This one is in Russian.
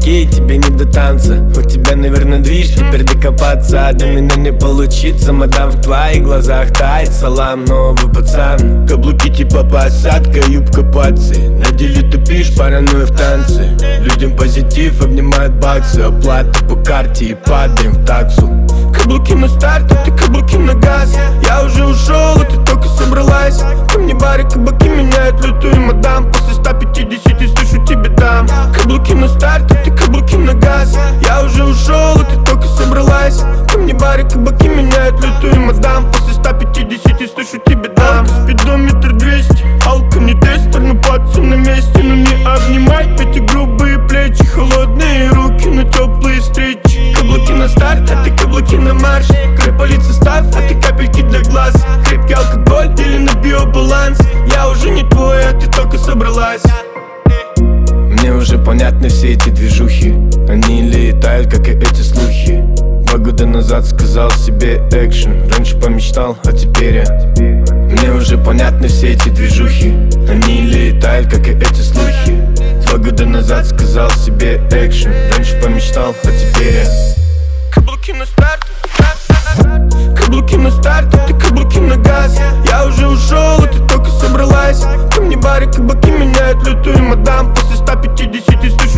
каблуки, тебе не до танца. У тебя, наверное, движ, теперь докопаться, а до меня не получится. Мадам, в твоих глазах тает салам, новый пацан. Каблуки типа посадка, юбка пацы. На деле тупишь, паранойя в танце. Людям позитив, обнимают баксы. Оплата по карте и падаем в таксу. Каблуки на старт, а ты каблуки на газ. Я уже ушел, а ты только собралась. Ко мне бары, кабаки меняют лютую мадам. После 150 слышу тебе дам. Каблуки на старт, а ты каблуки на газ. Я уже ушел, а ты только собралась. Ко мне бары, кабаки меняют лютую мадам. После 150 слышу тебе дам. Спидометр 200, алка не тестер, но пацы на месте. Но не обнимай эти грубые плечи, холодные руки на теплые встречи. Каблуки на старт, а ты каблуки на марш. Крэп-полиция ставь, а ты капельки для глаз. Крепкий алкоголь или на биобаланс. Я уже не твой, а ты только собралась. Мне уже понятны все эти движухи. Они летают, как и эти слухи. 2 года назад сказал себе экшен. Раньше помечтал, а теперь я. Мне уже понятны все эти движухи. Они летают, как и эти слухи. 2 года назад сказал себе экшен. Раньше помечтал, а теперь я. Каблуки на старт, каблуки на старт, а ты каблуки на газ. Я уже ушел, а ты только собралась. Ко мне бары, кабаки меняют лютую мадам. После 150